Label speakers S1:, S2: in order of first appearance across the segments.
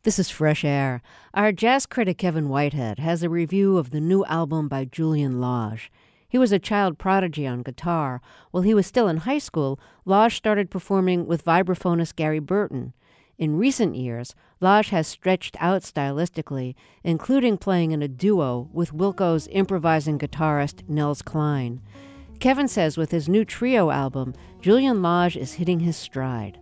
S1: This is Fresh Air. Our jazz critic Kevin Whitehead has a review of the new album by Julian Lage. He was a child prodigy on guitar. While he was still in high school, Lage started performing with vibraphonist Gary Burton. In recent years, Lage has stretched out stylistically, including playing in a duo with Wilco's improvising guitarist Nels Cline. Kevin says with his new trio album, Julian Lage is hitting his stride.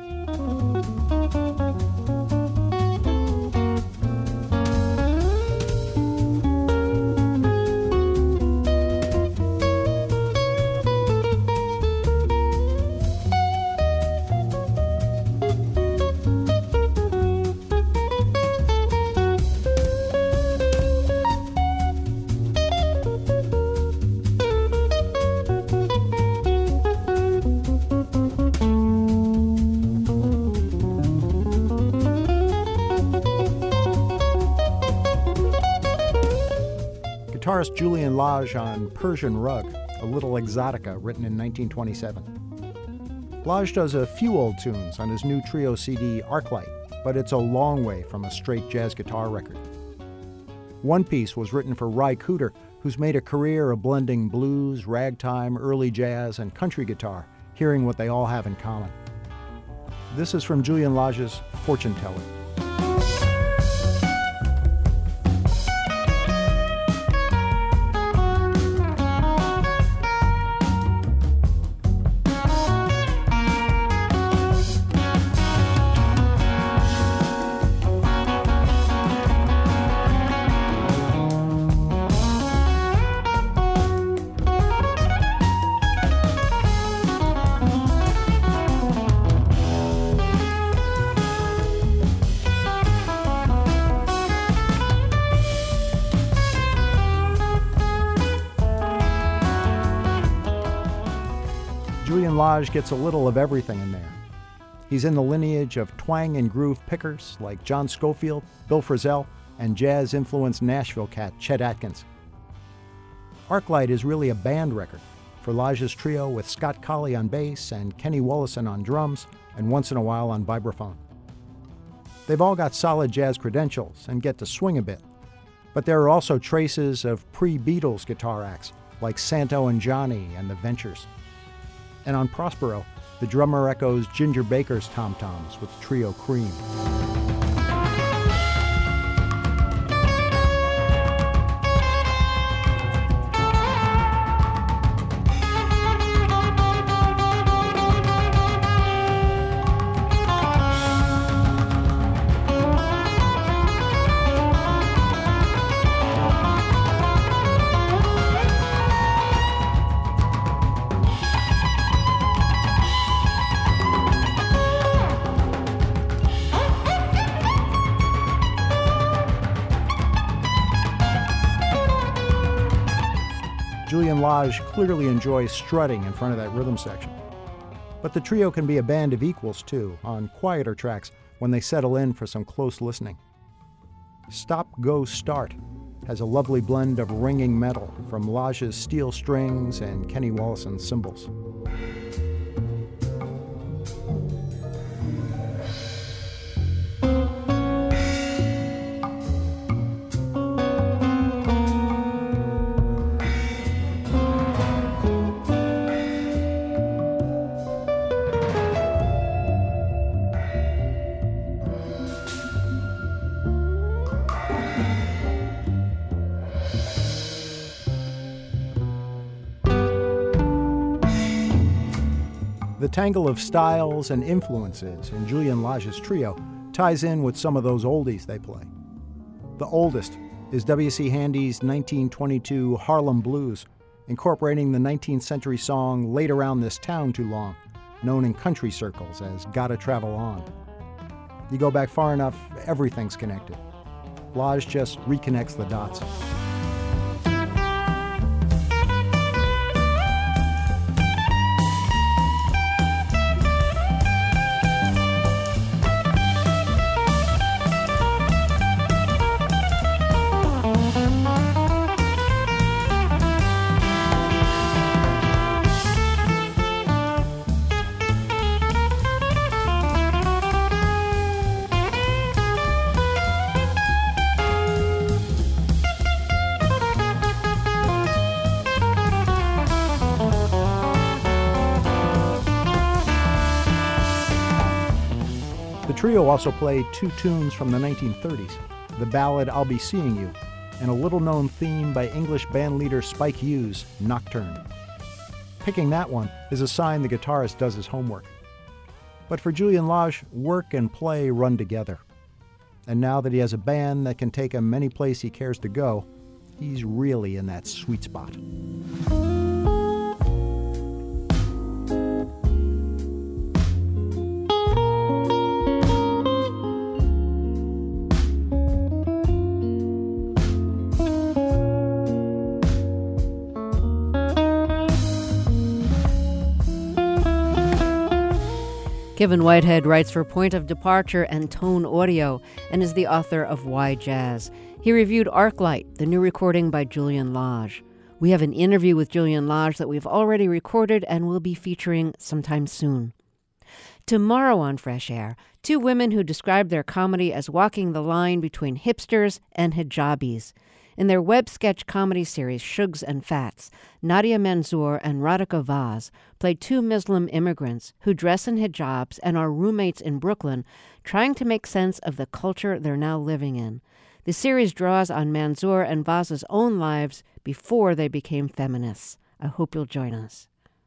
S2: Guitarist Julian Lage on Persian Rug, a little exotica written in 1927. Lage does a few old tunes on his new trio CD Arclight, but it's a long way from a straight jazz guitar record. One piece was written for Ry Cooder, who's made a career of blending blues, ragtime, early jazz, and country guitar, hearing what they all have in common. This is from Julian Lage's Fortune Teller. Julian Lage gets a little of everything in there. He's in the lineage of twang and groove pickers like John Scofield, Bill Frisell, and jazz-influenced Nashville cat Chet Atkins. Arclight is really a band record for Lage's trio with Scott Colley on bass and Kenny Wollesen on drums and once in a while on vibraphone. They've all got solid jazz credentials and get to swing a bit, but there are also traces of pre-Beatles guitar acts like Santo and Johnny and the Ventures. And on Prospero, the drummer echoes Ginger Baker's tom-toms with Trio Cream. Julian Lage clearly enjoys strutting in front of that rhythm section. But the trio can be a band of equals, too, on quieter tracks when they settle in for some close listening. Stop, Go, Start has a lovely blend of ringing metal from Lage's steel strings and Kenny Wollesen's cymbals. The tangle of styles and influences in Julian Lage's trio ties in with some of those oldies they play. The oldest is W.C. Handy's 1922 Harlem Blues, incorporating the 19th century song Laid Around This Town Too Long, known in country circles as Gotta Travel On. You go back far enough, everything's connected. Lage just reconnects the dots. trio also played two tunes from the 1930s, the ballad I'll Be Seeing You, and a little-known theme by English bandleader Spike Hughes, Nocturne. Picking that one is a sign the guitarist does his homework. But for Julian Lage, work and play run together. And now that he has a band that can take him any place he cares to go, he's really in that sweet spot.
S1: Kevin Whitehead writes for Point of Departure and Tone Audio and is the author of Why Jazz. He reviewed Arclight, the new recording by Julian Lage. We have an interview with Julian Lage that we've already recorded and will be featuring sometime soon. Tomorrow on Fresh Air, two women who describe their comedy as walking the line between hipsters and hijabis. In their web sketch comedy series, Shugs and Fats, Nadia Manzoor and Radhika Vaz play two Muslim immigrants who dress in hijabs and are roommates in Brooklyn, trying to make sense of the culture they're now living in. The series draws on Manzoor and Vaz's own lives before they became feminists. I hope you'll join us.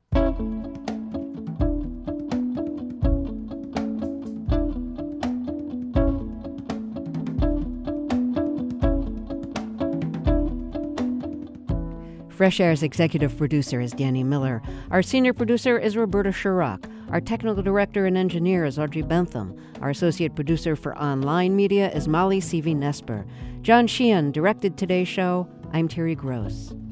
S1: Fresh Air's executive producer is Danny Miller. Our senior producer is Roberta Shurock. Our technical director and engineer is Audrey Bentham. Our associate producer for online media is Molly Seavey-Nesper. John Sheehan directed today's show. I'm Terry Gross.